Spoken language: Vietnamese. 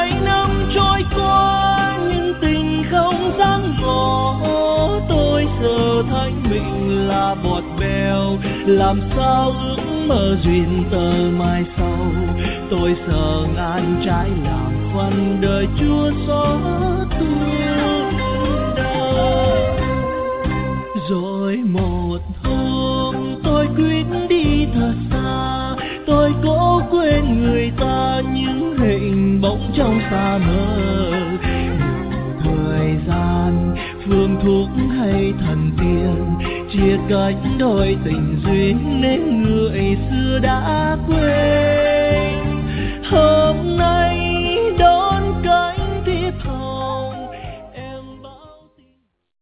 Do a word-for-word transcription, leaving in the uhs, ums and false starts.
hai năm trôi qua nhưng tình không dám ngỏ. Tôi giờ thấy mình là bọt bèo, làm sao ước mơ duyên tờ mai sau. Tôi sợ ngàn trái làm khoăn đời chúa xót thương đau. Rồi một hôm tôi quyết đi thật xa, tôi cố quên người ta những hình bóng trong xa mơ. Thời gian phương thuốc hay thần tiên chia cách đôi tình duyên nên người xưa đã quên. Hôm nay